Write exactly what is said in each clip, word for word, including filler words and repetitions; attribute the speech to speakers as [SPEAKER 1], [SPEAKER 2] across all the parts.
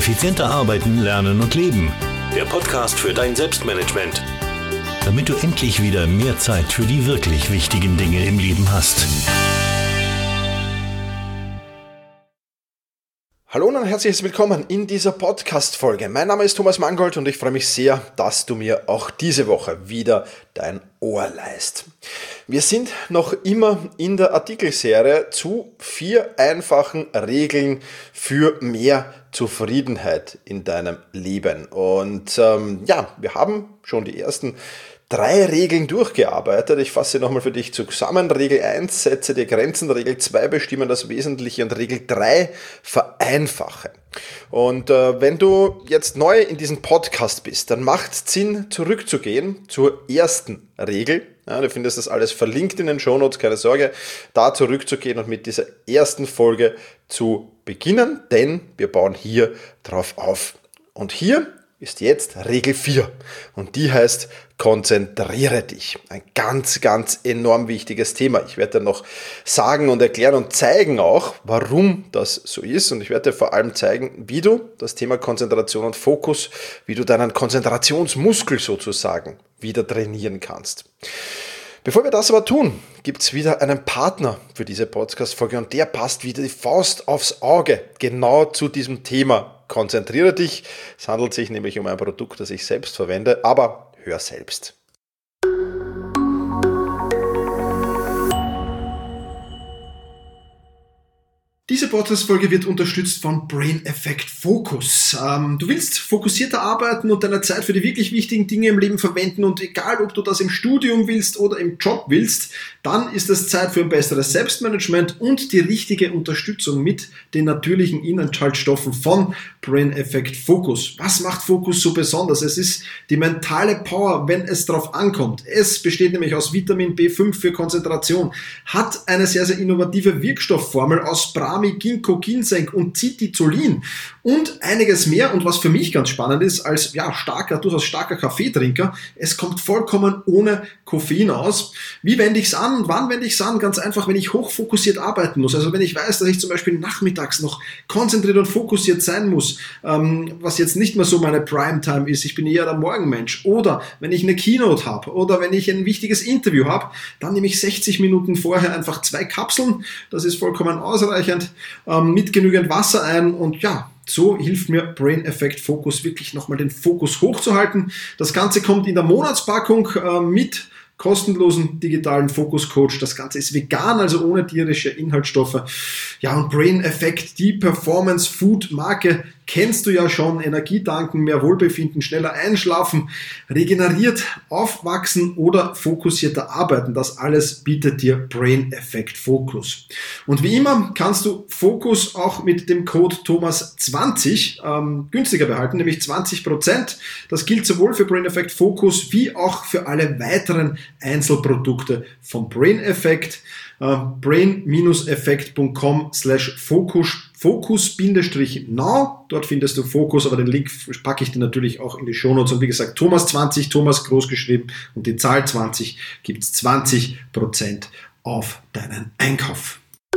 [SPEAKER 1] Effizienter arbeiten, lernen und leben. Der Podcast für dein Selbstmanagement. Damit du endlich wieder mehr Zeit für die wirklich wichtigen Dinge im Leben hast.
[SPEAKER 2] Hallo und ein herzliches Willkommen in dieser Podcast-Folge. Mein Name ist Thomas Mangold und ich freue mich sehr, dass du mir auch diese Woche wieder dein Ohr leihst. Wir sind noch immer in der Artikelserie zu vier einfachen Regeln für mehr Zufriedenheit in deinem Leben. Und ähm, ja, wir haben schon die ersten drei Regeln durchgearbeitet. Ich fasse nochmal für dich zusammen. Regel eins, setze dir Grenzen. Regel zwei, bestimme das Wesentliche. Und Regel drei, vereinfache. Und äh, wenn du jetzt neu in diesem Podcast bist, dann macht es Sinn, zurückzugehen zur ersten Regel. Ja, du findest das alles verlinkt in den Shownotes, keine Sorge, da zurückzugehen und mit dieser ersten Folge zu beginnen, denn wir bauen hier drauf auf. Und hier ist jetzt Regel vier und die heißt, konzentriere dich. Ein ganz, ganz enorm wichtiges Thema. Ich werde dir noch sagen und erklären und zeigen auch, warum das so ist, und ich werde dir vor allem zeigen, wie du das Thema Konzentration und Fokus, wie du deinen Konzentrationsmuskel sozusagen wieder trainieren kannst. Bevor wir das aber tun, gibt es wieder einen Partner für diese Podcast-Folge und der passt wieder die Faust aufs Auge, genau zu diesem Thema. Konzentriere dich, es handelt sich nämlich um ein Produkt, das ich selbst verwende, aber hör selbst. Diese Podcast-Folge wird unterstützt von Brain Effect Focus. Ähm, du willst fokussierter arbeiten und deine Zeit für die wirklich wichtigen Dinge im Leben verwenden, und egal, ob du das im Studium willst oder im Job willst, dann ist es Zeit für ein besseres Selbstmanagement und die richtige Unterstützung mit den natürlichen Inhaltsstoffen von Brain Effect Focus. Was macht Focus so besonders? Es ist die mentale Power, wenn es darauf ankommt. Es besteht nämlich aus Vitamin B fünf für Konzentration, hat eine sehr, sehr innovative Wirkstoffformel aus Brahmi, Ginkgo, Ginseng und Citizolin und einiges mehr. Und was für mich ganz spannend ist, als ja, starker, durchaus starker Kaffeetrinker, es kommt vollkommen ohne Koffein aus. Wie wende ich es an und wann wende ich es an? Ganz einfach, wenn ich hochfokussiert arbeiten muss. Also wenn ich weiß, dass ich zum Beispiel nachmittags noch konzentriert und fokussiert sein muss, ähm, was jetzt nicht mehr so meine Primetime ist, ich bin eher der Morgenmensch. Oder wenn ich eine Keynote habe oder wenn ich ein wichtiges Interview habe, dann nehme ich sechzig Minuten vorher einfach zwei Kapseln. Das ist vollkommen ausreichend. Ähm, mit genügend Wasser ein, und ja, so hilft mir Brain Effect Focus wirklich nochmal den Fokus hochzuhalten. Das Ganze kommt in der Monatspackung äh, mit kostenlosen digitalen Fokus-Coach. Das Ganze ist vegan, also ohne tierische Inhaltsstoffe. Ja, und Brain Effect, die Performance-Food-Marke, kennst du ja schon. Energie tanken, mehr Wohlbefinden, schneller einschlafen, regeneriert, aufwachsen oder fokussierter arbeiten. Das alles bietet dir Brain Effect Focus. Und wie immer kannst du Fokus auch mit dem Code Thomas zwanzig ähm, günstiger behalten, nämlich zwanzig Prozent. Das gilt sowohl für Brain Effect Focus wie auch für alle weiteren Einzelprodukte von Brain Effect. Uh, brain-effekt punkt com slash focus Focus-now. Dort findest du Fokus, aber den Link packe ich dir natürlich auch in die Shownotes. Und wie gesagt, Thomas zwanzig, Thomas groß geschrieben, und die Zahl zwanzig gibt es zwanzig Prozent auf deinen Einkauf.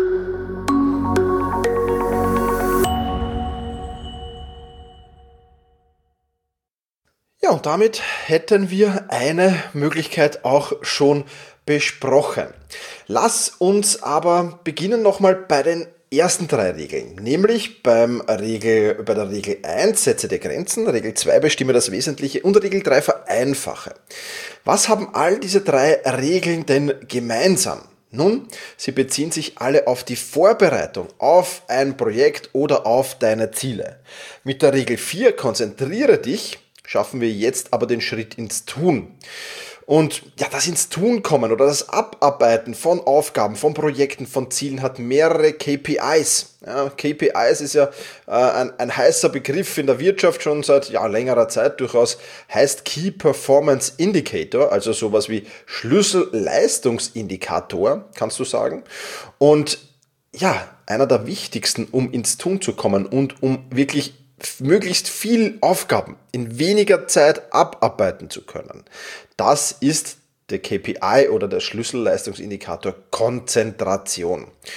[SPEAKER 2] Ja, und damit hätten wir eine Möglichkeit auch schon besprochen. Lass uns aber beginnen nochmal bei den ersten drei Regeln, nämlich beim Regel, bei der Regel eins, setze dir Grenzen, Regel zwei, bestimme das Wesentliche und Regel drei, vereinfache. Was haben all diese drei Regeln denn gemeinsam? Nun, sie beziehen sich alle auf die Vorbereitung auf ein Projekt oder auf deine Ziele. Mit der Regel vier, konzentriere dich, schaffen wir jetzt aber den Schritt ins Tun. Und ja, das ins Tun kommen oder das Abarbeiten von Aufgaben, von Projekten, von Zielen hat mehrere K P Is. Ja, K P Is ist ja äh, ein, ein heißer Begriff in der Wirtschaft schon seit ja, längerer Zeit durchaus, heißt Key Performance Indicator, also sowas wie Schlüsselleistungsindikator, kannst du sagen. Und ja, einer der wichtigsten, um ins Tun zu kommen und um wirklich möglichst viel Aufgaben in weniger Zeit abarbeiten zu können. Das ist der K P I oder der Schlüsselleistungsindikator Konzentration.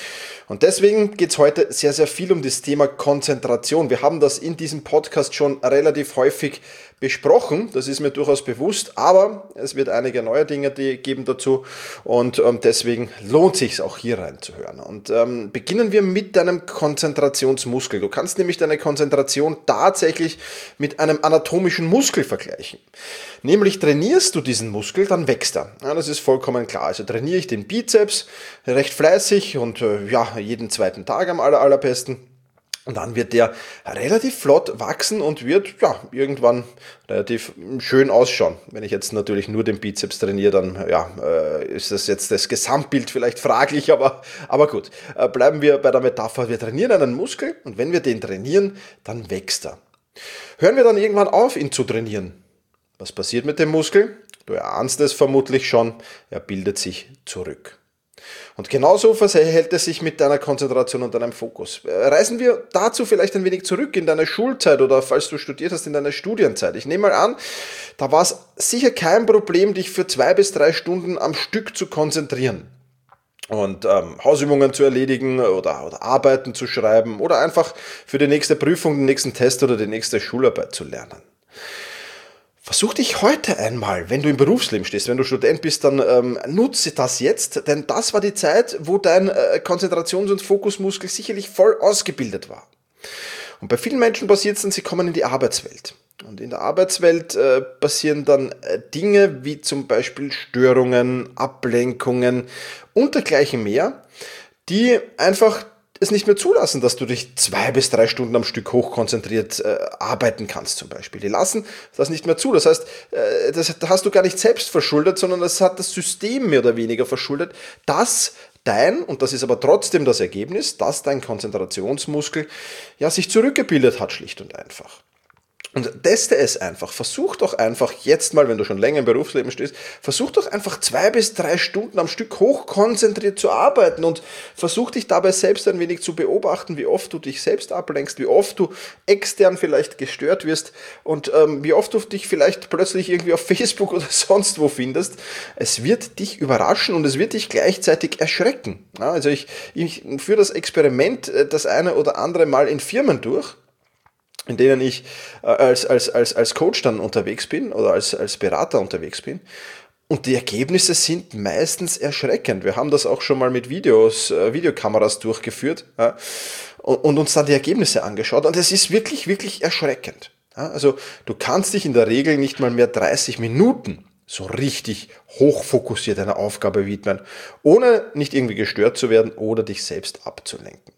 [SPEAKER 3] Und deswegen geht es heute sehr, sehr viel um das Thema Konzentration. Wir haben das in diesem Podcast schon relativ häufig besprochen, das ist mir durchaus bewusst, aber es wird einige neue Dinge geben dazu und ähm, deswegen lohnt es sich auch hier reinzuhören. Und ähm, beginnen wir mit deinem Konzentrationsmuskel. Du kannst nämlich deine Konzentration tatsächlich mit einem anatomischen Muskel vergleichen. Nämlich trainierst du diesen Muskel, dann wächst er. Ja, das ist vollkommen klar. Also trainiere ich den Bizeps recht fleißig und äh, ja, jeden zweiten Tag am aller, allerbesten. Und dann wird der relativ flott wachsen und wird ja irgendwann relativ schön ausschauen. Wenn ich jetzt natürlich nur den Bizeps trainiere, dann ja, äh, ist das jetzt das Gesamtbild vielleicht fraglich, aber, aber gut. Äh, bleiben wir bei der Metapher. Wir trainieren einen Muskel und wenn wir den trainieren, dann wächst er. Hören wir dann irgendwann auf, ihn zu trainieren. Was passiert mit dem Muskel? Du erahnst es vermutlich schon, er bildet sich zurück. Und genauso verhält es sich mit deiner Konzentration und deinem Fokus. Reisen wir dazu vielleicht ein wenig zurück in deine Schulzeit oder falls du studiert hast, in deine Studienzeit. Ich nehme mal an, da war es sicher kein Problem, dich für zwei bis drei Stunden am Stück zu konzentrieren und ähm, Hausübungen zu erledigen oder, oder Arbeiten zu schreiben oder einfach für die nächste Prüfung, den nächsten Test oder die nächste Schularbeit zu lernen. Versuch dich heute einmal, wenn du im Berufsleben stehst, wenn du Student bist, dann ähm, nutze das jetzt, denn das war die Zeit, wo dein äh, Konzentrations- und Fokusmuskel sicherlich voll ausgebildet war. Und bei vielen Menschen passiert es dann, sie kommen in die Arbeitswelt. Und in der Arbeitswelt äh, passieren dann äh, Dinge wie zum Beispiel Störungen, Ablenkungen und dergleichen mehr, die einfach es nicht mehr zulassen, dass du dich zwei bis drei Stunden am Stück hochkonzentriert äh, arbeiten kannst zum Beispiel. Die lassen das nicht mehr zu. Das heißt, äh, das hast du gar nicht selbst verschuldet, sondern das hat das System mehr oder weniger verschuldet, dass dein, und das ist aber trotzdem das Ergebnis, dass dein Konzentrationsmuskel ja sich zurückgebildet hat, schlicht und einfach. Und teste es einfach. Versuch doch einfach jetzt mal, wenn du schon länger im Berufsleben stehst, versuch doch einfach zwei bis drei Stunden am Stück hochkonzentriert zu arbeiten und versuch dich dabei selbst ein wenig zu beobachten, wie oft du dich selbst ablenkst, wie oft du extern vielleicht gestört wirst und ähm, wie oft du dich vielleicht plötzlich irgendwie auf Facebook oder sonst wo findest. Es wird dich überraschen und es wird dich gleichzeitig erschrecken. Ja, also ich, ich führe das Experiment das eine oder andere Mal in Firmen durch, in denen ich äh, als, als, als, als Coach dann unterwegs bin oder als, als Berater unterwegs bin. Und die Ergebnisse sind meistens erschreckend. Wir haben das auch schon mal mit Videos, äh, Videokameras durchgeführt ja, und, und uns dann die Ergebnisse angeschaut. Und es ist wirklich, wirklich erschreckend. Ja, also du kannst dich in der Regel nicht mal mehr dreißig Minuten so richtig hochfokussiert einer Aufgabe widmen, ohne nicht irgendwie gestört zu werden oder dich selbst abzulenken.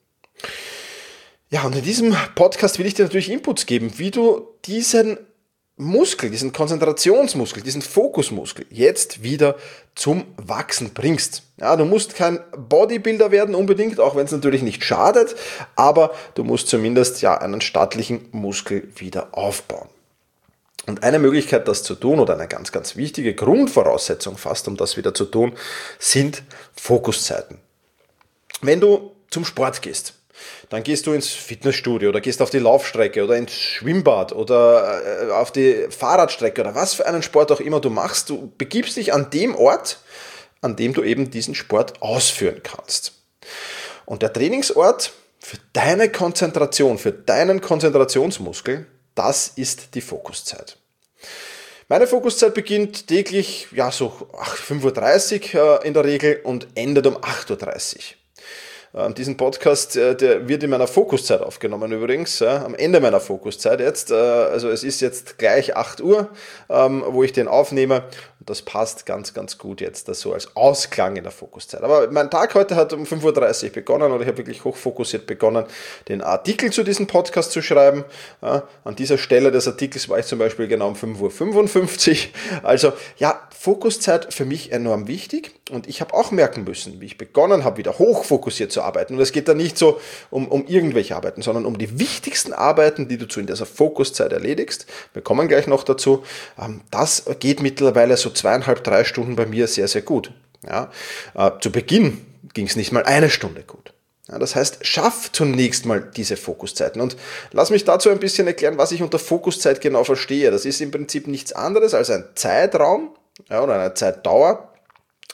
[SPEAKER 3] Ja, und in diesem Podcast will ich dir natürlich Inputs geben, wie du diesen Muskel, diesen Konzentrationsmuskel, diesen Fokusmuskel jetzt wieder zum Wachsen bringst. Ja, du musst kein Bodybuilder werden unbedingt, auch wenn es natürlich nicht schadet, aber du musst zumindest ja einen stattlichen Muskel wieder aufbauen. Und eine Möglichkeit, das zu tun, oder eine ganz, ganz wichtige Grundvoraussetzung fast, um das wieder zu tun, sind Fokuszeiten. Wenn du zum Sport gehst, dann gehst du ins Fitnessstudio oder gehst auf die Laufstrecke oder ins Schwimmbad oder auf die Fahrradstrecke oder was für einen Sport auch immer du machst. Du begibst dich an dem Ort, an dem du eben diesen Sport ausführen kannst. Und der Trainingsort für deine Konzentration, für deinen Konzentrationsmuskel, das ist die Fokuszeit. Meine Fokuszeit beginnt täglich ja so fünf Uhr dreißig äh, in der Regel und endet um acht Uhr dreißig. Ähm, diesen Podcast, äh, der wird in meiner Fokuszeit aufgenommen übrigens, äh, am Ende meiner Fokuszeit jetzt. Äh, also es ist jetzt gleich acht Uhr, ähm, wo ich den aufnehme. Und das passt ganz, ganz gut jetzt, das so als Ausklang in der Fokuszeit. Aber mein Tag heute hat um fünf Uhr dreißig begonnen und ich habe wirklich hochfokussiert begonnen, den Artikel zu diesem Podcast zu schreiben. Ja, an dieser Stelle des Artikels war ich zum Beispiel genau um fünf Uhr fünfundfünfzig. Also ja, Fokuszeit für mich enorm wichtig und ich habe auch merken müssen, wie ich begonnen habe, wieder hochfokussiert zu arbeiten. Und es geht da nicht so um, um irgendwelche Arbeiten, sondern um die wichtigsten Arbeiten, die du zu in dieser Fokuszeit erledigst. Wir kommen gleich noch dazu. Das geht mittlerweile so zweieinhalb, drei Stunden bei mir sehr, sehr gut. Ja, äh, zu Beginn ging es nicht mal eine Stunde gut. Ja, das heißt, schaff zunächst mal diese Fokuszeiten. Und lass mich dazu ein bisschen erklären, was ich unter Fokuszeit genau verstehe. Das ist im Prinzip nichts anderes als ein Zeitraum ja, oder eine Zeitdauer,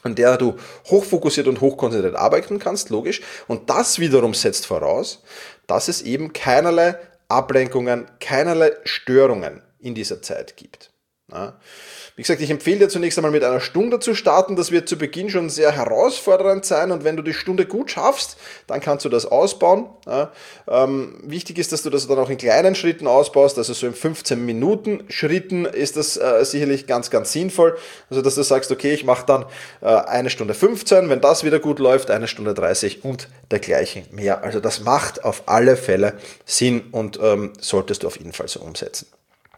[SPEAKER 3] an der du hochfokussiert und hochkonzentriert arbeiten kannst, logisch. Und das wiederum setzt voraus, dass es eben keinerlei Ablenkungen, keinerlei Störungen in dieser Zeit gibt. Ja. Wie gesagt, ich empfehle dir zunächst einmal mit einer Stunde zu starten. Das wird zu Beginn schon sehr herausfordernd sein und wenn du die Stunde gut schaffst, dann kannst du das ausbauen. Ja. Ähm, wichtig ist, dass du das dann auch in kleinen Schritten ausbaust, also so in fünfzehn Minuten Schritten ist das äh, sicherlich ganz, ganz sinnvoll. Also dass du sagst, okay, ich mache dann äh, eine Stunde fünfzehn, wenn das wieder gut läuft, eine Stunde dreißig und dergleichen mehr. Also das macht auf alle Fälle Sinn und ähm, solltest du auf jeden Fall so umsetzen.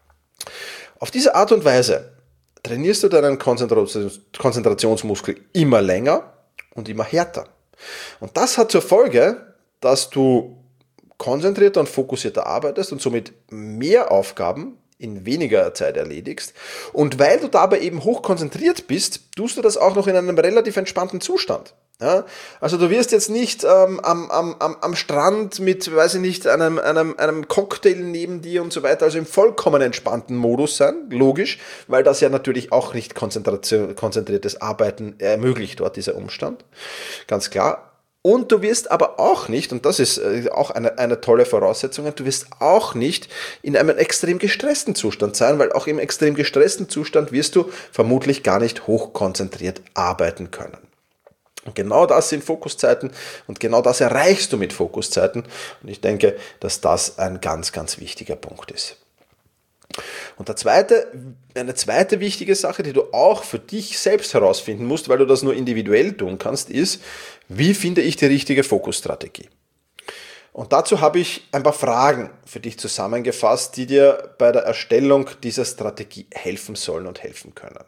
[SPEAKER 3] Auf diese Art und Weise trainierst du deinen Konzentrationsmuskel immer länger und immer härter. Und das hat zur Folge, dass du konzentrierter und fokussierter arbeitest und somit mehr Aufgaben in weniger Zeit erledigst. Und weil du dabei eben hoch konzentriert bist, tust du das auch noch in einem relativ entspannten Zustand. Ja, also du wirst jetzt nicht ähm, am, am, am Strand mit, weiß ich nicht, einem, einem, einem Cocktail neben dir und so weiter, also im vollkommen entspannten Modus sein, logisch, weil das ja natürlich auch nicht konzentriertes Arbeiten ermöglicht dort, dieser Umstand, ganz klar. Und du wirst aber auch nicht, und das ist auch eine, eine tolle Voraussetzung, du wirst auch nicht in einem extrem gestressten Zustand sein, weil auch im extrem gestressten Zustand wirst du vermutlich gar nicht hochkonzentriert arbeiten können. Und genau das sind Fokuszeiten und genau das erreichst du mit Fokuszeiten. Und ich denke, dass das ein ganz, ganz wichtiger Punkt ist. Und der zweite, eine zweite wichtige Sache, die du auch für dich selbst herausfinden musst, weil du das nur individuell tun kannst, ist, wie finde ich die richtige Fokusstrategie? Und dazu habe ich ein paar Fragen für dich zusammengefasst, die dir bei der Erstellung dieser Strategie helfen sollen und helfen können.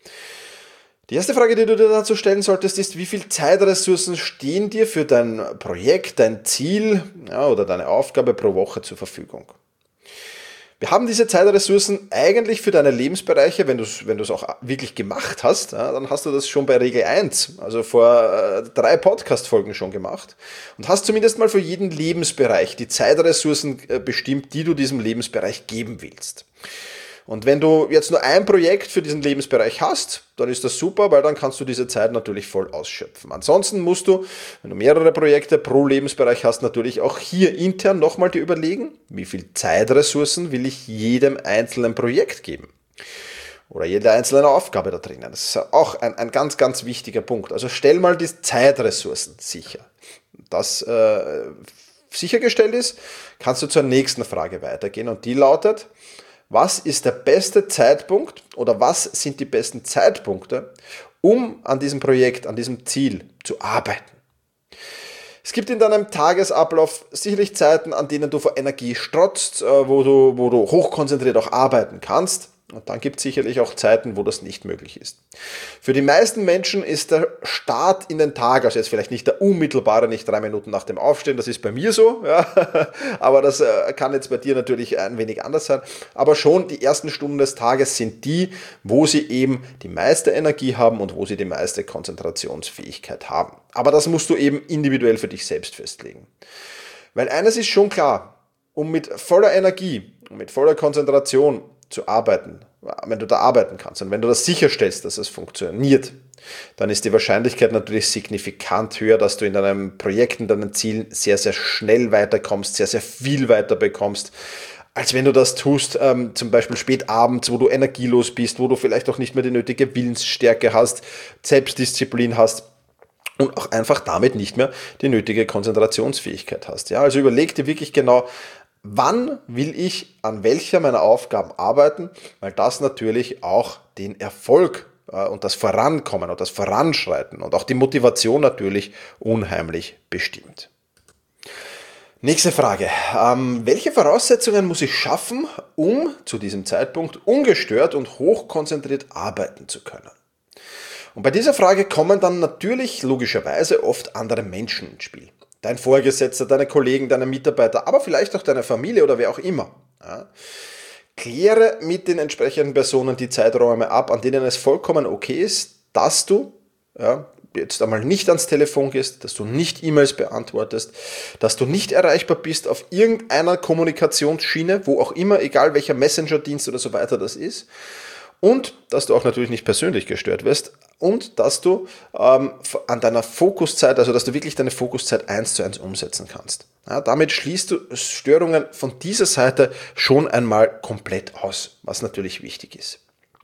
[SPEAKER 3] Die erste Frage, die du dir dazu stellen solltest, ist, wie viel Zeitressourcen stehen dir für dein Projekt, dein Ziel ja, oder deine Aufgabe pro Woche zur Verfügung? Wir haben diese Zeitressourcen eigentlich für deine Lebensbereiche, wenn du es wenn du es auch wirklich gemacht hast, ja, dann hast du das schon bei Regel eins, also vor äh, drei Podcast-Folgen schon gemacht und hast zumindest mal für jeden Lebensbereich die Zeitressourcen äh, bestimmt, die du diesem Lebensbereich geben willst. Und wenn du jetzt nur ein Projekt für diesen Lebensbereich hast, dann ist das super, weil dann kannst du diese Zeit natürlich voll ausschöpfen. Ansonsten musst du, wenn du mehrere Projekte pro Lebensbereich hast, natürlich auch hier intern nochmal dir überlegen, wie viel Zeitressourcen will ich jedem einzelnen Projekt geben. Oder jede einzelne Aufgabe da drinnen. Das ist auch ein, ein ganz, ganz wichtiger Punkt. Also stell mal die Zeitressourcen sicher. Das äh, sichergestellt ist, kannst du zur nächsten Frage weitergehen und die lautet: Was ist der beste Zeitpunkt oder was sind die besten Zeitpunkte, um an diesem Projekt, an diesem Ziel zu arbeiten? Es gibt in deinem Tagesablauf sicherlich Zeiten, an denen du vor Energie strotzt, wo du, wo du hochkonzentriert auch arbeiten kannst. Und dann gibt es sicherlich auch Zeiten, wo das nicht möglich ist. Für die meisten Menschen ist der Start in den Tag, also jetzt vielleicht nicht der unmittelbare, nicht drei Minuten nach dem Aufstehen, das ist bei mir so, ja, aber das kann jetzt bei dir natürlich ein wenig anders sein, aber schon die ersten Stunden des Tages sind die, wo sie eben die meiste Energie haben und wo sie die meiste Konzentrationsfähigkeit haben. Aber das musst du eben individuell für dich selbst festlegen. Weil eines ist schon klar, um mit voller Energie und mit voller Konzentration zu arbeiten, wenn du da arbeiten kannst und wenn du das sicherstellst, dass es funktioniert, dann ist die Wahrscheinlichkeit natürlich signifikant höher, dass du in deinem Projekt, in deinen Zielen sehr, sehr schnell weiterkommst, sehr, sehr viel weiter bekommst, als wenn du das tust, ähm, zum Beispiel spät abends, wo du energielos bist, wo du vielleicht auch nicht mehr die nötige Willensstärke hast, Selbstdisziplin hast und auch einfach damit nicht mehr die nötige Konzentrationsfähigkeit hast. Ja, also überleg dir wirklich genau, wann will ich an welcher meiner Aufgaben arbeiten, weil das natürlich auch den Erfolg äh, und das Vorankommen und das Voranschreiten und auch die Motivation natürlich unheimlich bestimmt. Nächste Frage. Ähm, welche Voraussetzungen muss ich schaffen, um zu diesem Zeitpunkt ungestört und hochkonzentriert arbeiten zu können? Und bei dieser Frage kommen dann natürlich logischerweise oft andere Menschen ins Spiel. Dein Vorgesetzter, deine Kollegen, deine Mitarbeiter, aber vielleicht auch deine Familie oder wer auch immer. Ja. Kläre mit den entsprechenden Personen die Zeiträume ab, an denen es vollkommen okay ist, dass du ja, jetzt einmal nicht ans Telefon gehst, dass du nicht E-Mails beantwortest, dass du nicht erreichbar bist auf irgendeiner Kommunikationsschiene, wo auch immer, egal welcher Messenger-Dienst oder so weiter das ist. und dass du auch natürlich nicht persönlich gestört wirst und dass du ähm, an deiner Fokuszeit, also dass du wirklich deine Fokuszeit eins zu eins umsetzen kannst. Ja, damit schließt du Störungen von dieser Seite schon einmal komplett aus, was natürlich wichtig ist.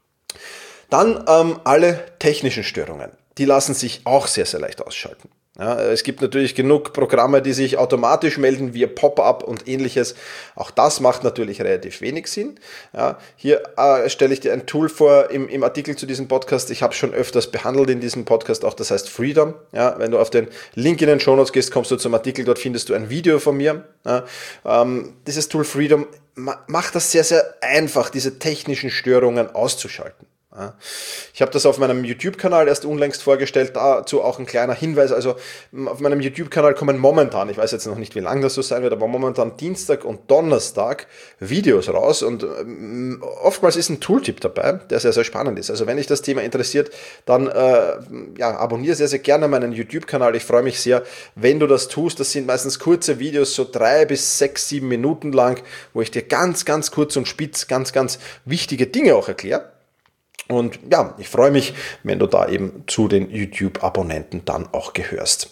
[SPEAKER 3] Dann ähm, alle technischen Störungen, die lassen sich auch sehr, sehr leicht ausschalten. Ja, es gibt natürlich genug Programme, die sich automatisch melden via Pop-up und ähnliches. Auch das macht natürlich relativ wenig Sinn. Ja, hier äh, stelle ich dir ein Tool vor im, im Artikel zu diesem Podcast. Ich habe es schon öfters behandelt in diesem Podcast, auch das heißt Freedom. Ja, wenn du auf den Link in den Shownotes gehst, kommst du zum Artikel, dort findest du ein Video von mir. Ja, ähm, dieses Tool Freedom ma- macht das sehr, sehr einfach, diese technischen Störungen auszuschalten. Ich habe das auf meinem YouTube-Kanal erst unlängst vorgestellt, dazu auch ein kleiner Hinweis, also auf meinem YouTube-Kanal kommen momentan, ich weiß jetzt noch nicht, wie lange das so sein wird, aber momentan Dienstag und Donnerstag Videos raus und oftmals ist ein Tooltip dabei, der sehr, sehr spannend ist. Also wenn dich das Thema interessiert, dann äh, ja, abonniere sehr, sehr gerne meinen YouTube-Kanal. Ich freue mich sehr, wenn du das tust. Das sind meistens kurze Videos, so drei bis sechs, sieben Minuten lang, wo ich dir ganz, ganz kurz und spitz ganz, ganz wichtige Dinge auch erkläre. Und ja, ich freue mich, wenn du da eben zu den YouTube-Abonnenten dann auch gehörst.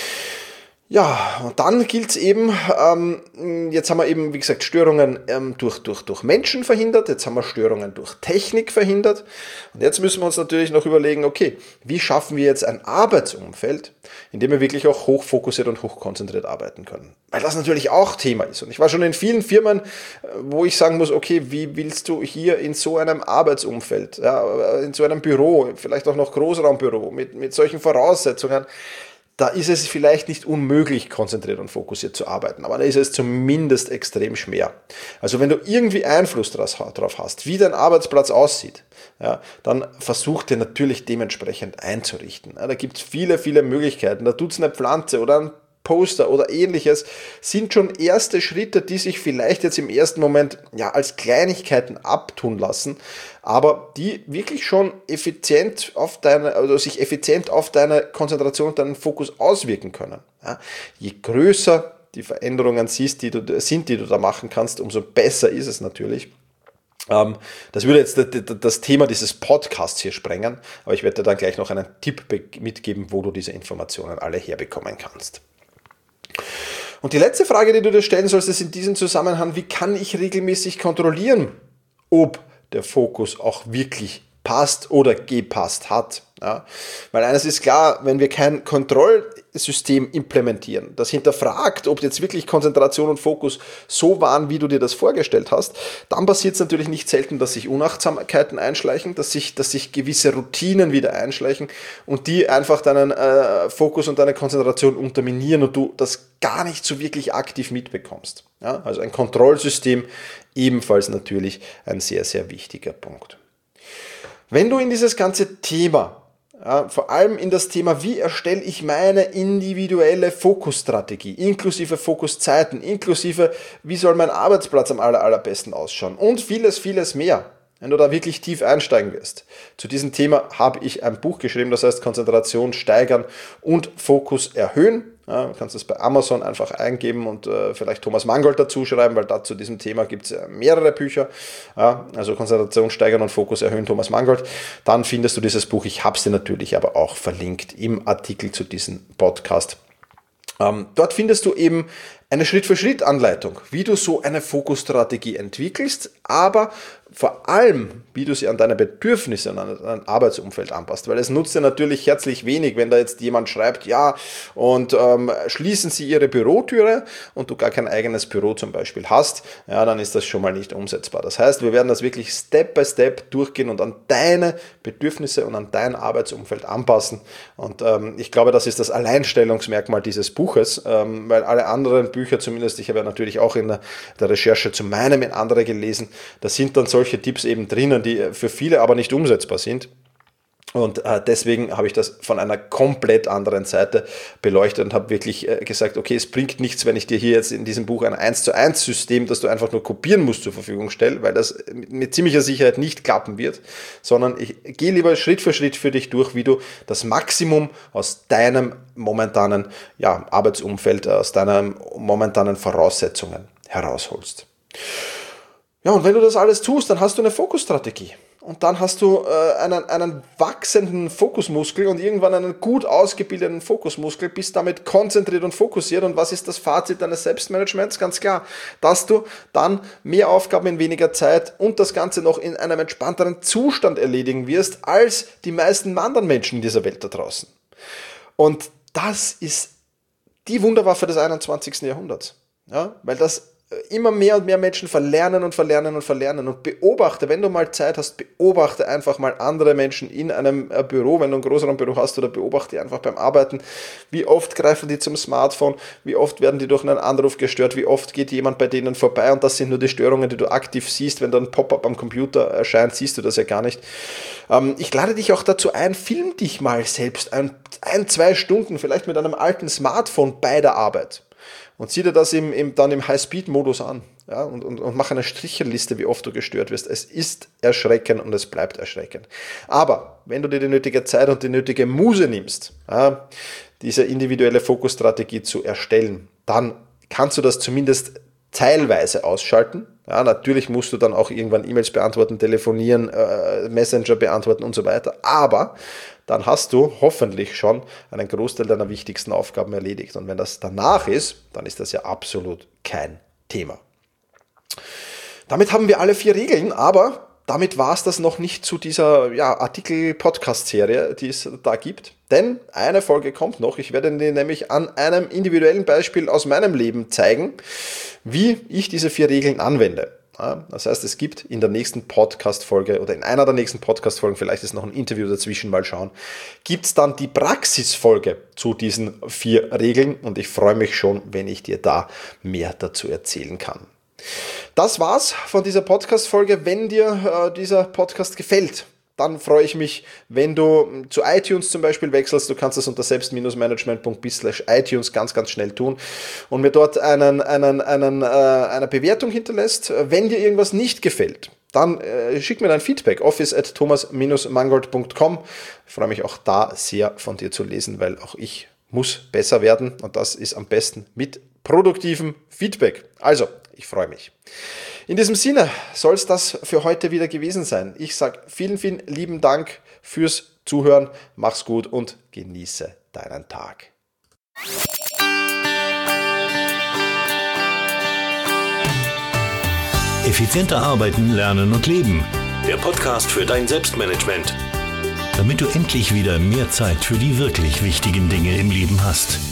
[SPEAKER 3] Ja, und dann gilt es eben, ähm, jetzt haben wir eben, wie gesagt, Störungen ähm, durch, durch, durch Menschen verhindert, jetzt haben wir Störungen durch Technik verhindert und jetzt müssen wir uns natürlich noch überlegen, okay, wie schaffen wir jetzt ein Arbeitsumfeld, in dem wir wirklich auch hochfokussiert und hochkonzentriert arbeiten können. Weil das natürlich auch Thema ist und ich war schon in vielen Firmen, wo ich sagen muss, okay, wie willst du hier in so einem Arbeitsumfeld, ja, in so einem Büro, vielleicht auch noch Großraumbüro, mit, mit solchen Voraussetzungen, da ist es vielleicht nicht unmöglich, konzentriert und fokussiert zu arbeiten, aber da ist es zumindest extrem schwer. Also wenn du irgendwie Einfluss darauf hast, wie dein Arbeitsplatz aussieht, ja, dann versuch dir natürlich dementsprechend einzurichten. Ja, da gibt es viele, viele Möglichkeiten. Da tut es eine Pflanze oder ein Poster oder ähnliches, sind schon erste Schritte, die sich vielleicht jetzt im ersten Moment ja als Kleinigkeiten abtun lassen, aber die wirklich schon effizient auf deine, oder sich effizient auf deine Konzentration und deinen Fokus auswirken können. Ja, je größer die Veränderungen siehst, die du, sind, die du da machen kannst, umso besser ist es natürlich. Ähm, das würde jetzt das Thema dieses Podcasts hier sprengen, aber ich werde dir dann gleich noch einen Tipp mitgeben, wo du diese Informationen alle herbekommen kannst. Und die letzte Frage, die du dir stellen sollst, ist in diesem Zusammenhang, wie kann ich regelmäßig kontrollieren, ob der Fokus auch wirklich passt oder gepasst hat. Ja, weil eines ist klar, wenn wir kein Kontrollsystem implementieren, das hinterfragt, ob jetzt wirklich Konzentration und Fokus so waren, wie du dir das vorgestellt hast, dann passiert es natürlich nicht selten, dass sich Unachtsamkeiten einschleichen, dass sich, dass sich gewisse Routinen wieder einschleichen und die einfach deinen äh, Fokus und deine Konzentration unterminieren und du das gar nicht so wirklich aktiv mitbekommst. Ja, also ein Kontrollsystem ebenfalls natürlich ein sehr, sehr wichtiger Punkt. Wenn du in dieses ganze Thema, ja, vor allem in das Thema, wie erstelle ich meine individuelle Fokusstrategie, inklusive Fokuszeiten, inklusive, wie soll mein Arbeitsplatz am aller, allerbesten ausschauen und vieles, vieles mehr, wenn du da wirklich tief einsteigen wirst. Zu diesem Thema habe ich ein Buch geschrieben, das heißt Konzentration steigern und Fokus erhöhen. Ja, du kannst das bei Amazon einfach eingeben und äh, vielleicht Thomas Mangold dazu schreiben, weil da zu diesem Thema gibt es mehrere Bücher. Ja, also Konzentration steigern und Fokus erhöhen, Thomas Mangold. Dann findest du dieses Buch. Ich habe es dir natürlich aber auch verlinkt im Artikel zu diesem Podcast. Ähm, dort findest du eben eine Schritt-für-Schritt-Anleitung, wie du so eine Fokusstrategie entwickelst, aber vor allem, wie du sie an deine Bedürfnisse und an dein Arbeitsumfeld anpasst. Weil es nutzt dir natürlich herzlich wenig, wenn da jetzt jemand schreibt, ja, und ähm, schließen Sie Ihre Bürotüre und du gar kein eigenes Büro zum Beispiel hast, ja, dann ist das schon mal nicht umsetzbar. Das heißt, wir werden das wirklich Step by Step durchgehen und an deine Bedürfnisse und an dein Arbeitsumfeld anpassen. Und ähm, ich glaube, das ist das Alleinstellungsmerkmal dieses Buches, ähm, weil alle anderen Bücher zumindest, ich habe ja natürlich auch in der, der Recherche zu meinem in andere gelesen, da sind dann solche Tipps eben drinnen, die für viele aber nicht umsetzbar sind. Und äh, deswegen habe ich das von einer komplett anderen Seite beleuchtet und habe wirklich äh, gesagt, okay, es bringt nichts, wenn ich dir hier jetzt in diesem Buch ein eins zu eins System, das du einfach nur kopieren musst, zur Verfügung stelle, weil das mit ziemlicher Sicherheit nicht klappen wird, sondern ich gehe lieber Schritt für Schritt für dich durch, wie du das Maximum aus deinem momentanen ja, Arbeitsumfeld, aus deinen momentanen Voraussetzungen herausholst. Ja, und wenn du das alles tust, dann hast du eine Fokusstrategie. und dann hast du äh, einen, einen wachsenden Fokusmuskel und irgendwann einen gut ausgebildeten Fokusmuskel, bist damit konzentriert und fokussiert. Und was ist das Fazit deines Selbstmanagements? Ganz klar, dass du dann mehr Aufgaben in weniger Zeit und das Ganze noch in einem entspannteren Zustand erledigen wirst, als die meisten anderen Menschen in dieser Welt da draußen. Und das ist die Wunderwaffe des einundzwanzigsten Jahrhunderts. Ja, weil das immer mehr und mehr Menschen verlernen und verlernen und verlernen. Und beobachte, wenn du mal Zeit hast, beobachte einfach mal andere Menschen in einem Büro, wenn du ein größeres Büro hast, oder beobachte die einfach beim Arbeiten. Wie oft greifen die zum Smartphone, wie oft werden die durch einen Anruf gestört, wie oft geht jemand bei denen vorbei, und das sind nur die Störungen, die du aktiv siehst. Wenn da ein Pop-up am Computer erscheint, siehst du das ja gar nicht. Ähm, ich lade dich auch dazu ein, film dich mal selbst ein, ein, zwei Stunden, vielleicht mit einem alten Smartphone bei der Arbeit. Und zieh dir das im, im, dann im High-Speed-Modus an, ja, und, und, und mach eine Stricheliste, wie oft du gestört wirst. Es ist erschreckend und es bleibt erschreckend. Aber wenn du dir die nötige Zeit und die nötige Muße nimmst, ja, diese individuelle Fokusstrategie zu erstellen, dann kannst du das zumindest teilweise ausschalten. Ja, natürlich musst du dann auch irgendwann E-Mails beantworten, telefonieren, äh, Messenger beantworten und so weiter. Aber dann hast du hoffentlich schon einen Großteil deiner wichtigsten Aufgaben erledigt. Und wenn das danach ist, dann ist das ja absolut kein Thema. Damit haben wir alle vier Regeln, aber damit war es das noch nicht zu dieser ja, Artikel-Podcast-Serie, die es da gibt. Denn eine Folge kommt noch. Ich werde dir nämlich an einem individuellen Beispiel aus meinem Leben zeigen, wie ich diese vier Regeln anwende. Das heißt, es gibt in der nächsten Podcast-Folge oder in einer der nächsten Podcast-Folgen, vielleicht ist noch ein Interview dazwischen, mal schauen, gibt es dann die Praxisfolge zu diesen vier Regeln, und ich freue mich schon, wenn ich dir da mehr dazu erzählen kann. Das war's von dieser Podcast-Folge. Wenn dir äh, dieser Podcast gefällt, dann freue ich mich, wenn du zu iTunes zum Beispiel wechselst. Du kannst das unter selbst-management punkt biz slash iTunes ganz, ganz schnell tun und mir dort einen, einen, einen, äh, eine Bewertung hinterlässt. Wenn dir irgendwas nicht gefällt, dann äh, schick mir dein Feedback, office at thomas dash mangold punkt com. Ich freue mich auch da sehr von dir zu lesen, weil auch ich muss besser werden, und das ist am besten mit produktivem Feedback. Also, ich freue mich. In diesem Sinne soll es das für heute wieder gewesen sein. Ich sage vielen, vielen lieben Dank fürs Zuhören. Mach's gut und genieße deinen Tag.
[SPEAKER 1] Effizienter arbeiten, lernen und leben. Der Podcast für dein Selbstmanagement. Damit du endlich wieder mehr Zeit für die wirklich wichtigen Dinge im Leben hast.